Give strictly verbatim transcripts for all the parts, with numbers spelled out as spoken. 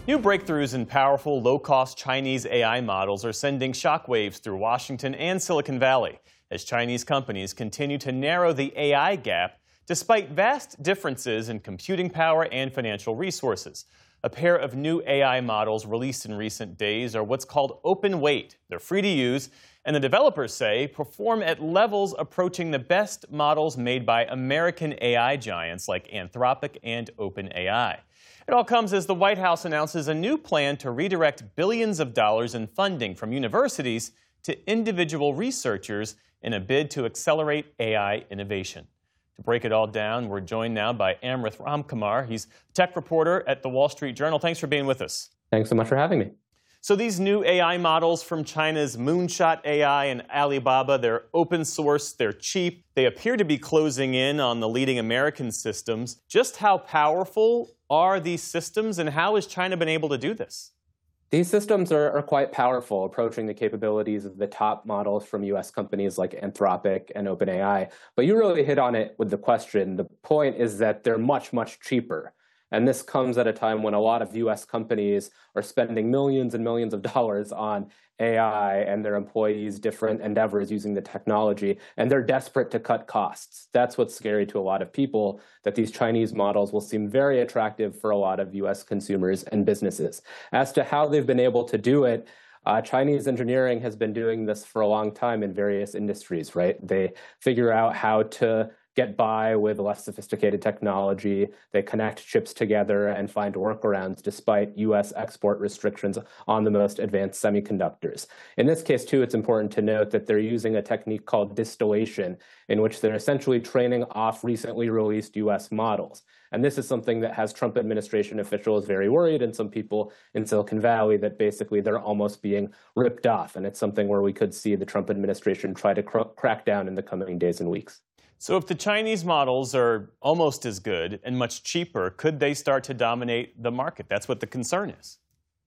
New breakthroughs in powerful, low-cost Chinese A I models are sending shockwaves through Washington and Silicon Valley as Chinese companies continue to narrow the A I gap despite vast differences in computing power and financial resources. A pair of new A I models released in recent days are what's called open weight. They're free to use, and the developers say perform at levels approaching the best models made by American A I giants like Anthropic and OpenAI. It all comes as the White House announces a new plan to redirect billions of dollars in funding from universities to individual researchers in a bid to accelerate A I innovation. To break it all down, we're joined now by Amrith Ramkumar. He's a tech reporter at the Wall Street Journal. Thanks for being with us. Thanks so much for having me. So these new A I models from China's Moonshot A I and Alibaba, they're open source, they're cheap, they appear to be closing in on the leading American systems. Just how powerful are these systems, and how has China been able to do this? These systems are, are quite powerful, approaching the capabilities of the top models from U S companies like Anthropic and OpenAI. But you really hit on it with the question. The point is that they're much, much cheaper. And this comes at a time when a lot of U S companies are spending millions and millions of dollars on A I and their employees' different endeavors using the technology, and they're desperate to cut costs. That's what's scary to a lot of people, that these Chinese models will seem very attractive for a lot of U S consumers and businesses. As to how they've been able to do it, Uh, Chinese engineering has been doing this for a long time in various industries, right? They figure out how to get by with less sophisticated technology. They connect chips together and find workarounds despite U S export restrictions on the most advanced semiconductors. In this case, too, it's important to note that they're using a technique called distillation, in which they're essentially training off recently released U S models. And this is something that has Trump administration officials very worried, and some people in Silicon Valley, that basically they're almost being ripped off. And it's something where we could see the Trump administration try to cr- crack down in the coming days and weeks. So if the Chinese models are almost as good and much cheaper, could they start to dominate the market? That's what the concern is.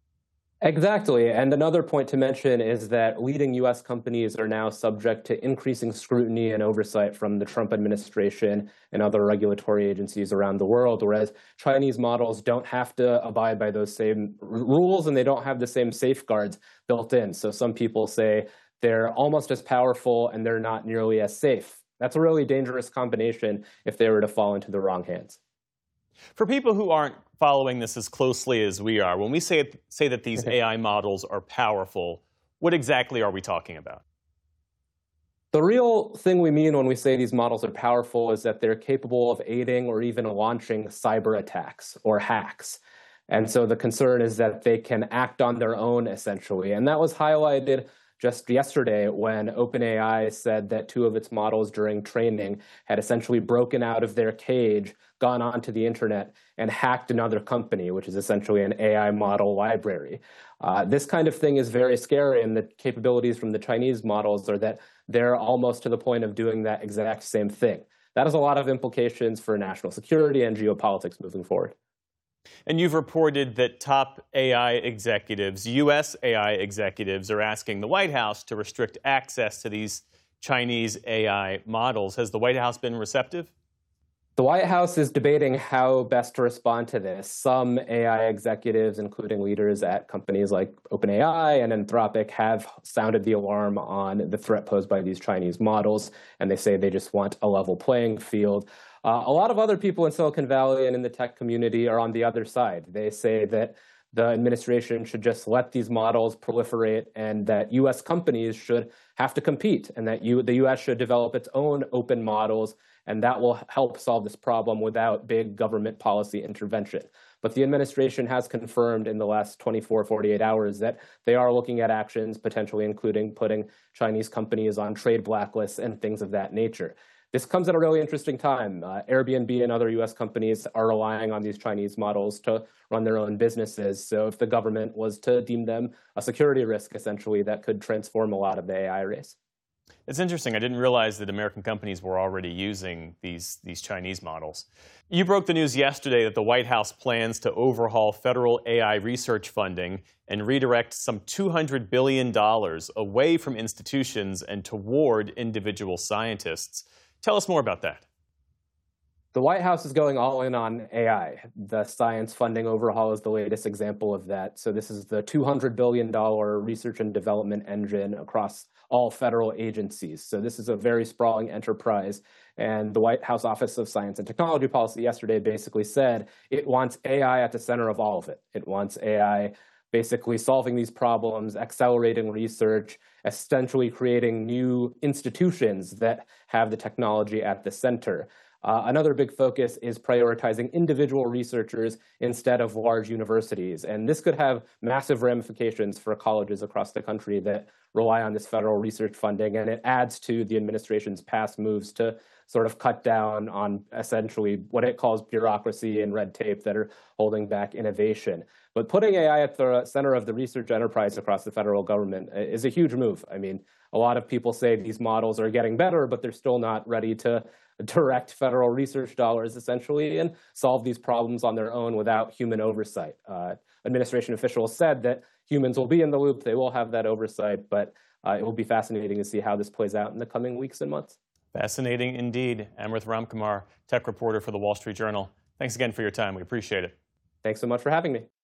Exactly. And another point to mention is that leading U S companies are now subject to increasing scrutiny and oversight from the Trump administration and other regulatory agencies around the world, whereas Chinese models don't have to abide by those same rules, and they don't have the same safeguards built in. So some people say they're almost as powerful and they're not nearly as safe. That's a really dangerous combination if they were to fall into the wrong hands. For people who aren't following this as closely as we are, when we say, say that these A I models are powerful, what exactly are we talking about? The real thing we mean when we say these models are powerful is that they're capable of aiding or even launching cyber attacks or hacks. And so the concern is that they can act on their own, essentially. And that was highlighted just yesterday when OpenAI said that two of its models during training had essentially broken out of their cage, gone onto the internet, and hacked another company, which is essentially an A I model library. Uh, this kind of thing is very scary, and the capabilities from the Chinese models are that they're almost to the point of doing that exact same thing. That has a lot of implications for national security and geopolitics moving forward. And you've reported that top A I executives, U S A I executives, are asking the White House to restrict access to these Chinese A I models. Has the White House been receptive? The White House is debating how best to respond to this. Some A I executives, including leaders at companies like OpenAI and Anthropic, have sounded the alarm on the threat posed by these Chinese models, and they say they just want a level playing field. Uh, a lot of other people in Silicon Valley and in the tech community are on the other side. They say that the administration should just let these models proliferate, and that U S companies should have to compete, and that you, the U S should develop its own open models, and that will help solve this problem without big government policy intervention. But the administration has confirmed in the last twenty-four, forty-eight hours that they are looking at actions, potentially including putting Chinese companies on trade blacklists and things of that nature. This comes at a really interesting time. Uh, Airbnb and other U S companies are relying on these Chinese models to run their own businesses. So if the government was to deem them a security risk, essentially, that could transform a lot of the A I race. It's interesting. I didn't realize that American companies were already using these, these Chinese models. You broke the news yesterday that the White House plans to overhaul federal A I research funding and redirect some two hundred billion dollars away from institutions and toward individual scientists. Tell us more about that. The White House is going all in on A I. The science funding overhaul is the latest example of that. So this is the two hundred billion dollars research and development engine across all federal agencies. So this is a very sprawling enterprise. And the White House Office of Science and Technology Policy yesterday basically said it wants A I at the center of all of it. It wants A I basically solving these problems, accelerating research, essentially creating new institutions that have the technology at the center. Uh, another big focus is prioritizing individual researchers instead of large universities. And this could have massive ramifications for colleges across the country that rely on this federal research funding. And it adds to the administration's past moves to sort of cut down on essentially what it calls bureaucracy and red tape that are holding back innovation. But putting A I at the center of the research enterprise across the federal government is a huge move. I mean, a lot of people say these models are getting better, but they're still not ready to direct federal research dollars, essentially, and solve these problems on their own without human oversight. Uh, administration officials said that humans will be in the loop, they will have that oversight, but uh, it will be fascinating to see how this plays out in the coming weeks and months. Fascinating indeed. Amrith Ramkumar, tech reporter for the Wall Street Journal. Thanks again for your time. We appreciate it. Thanks so much for having me.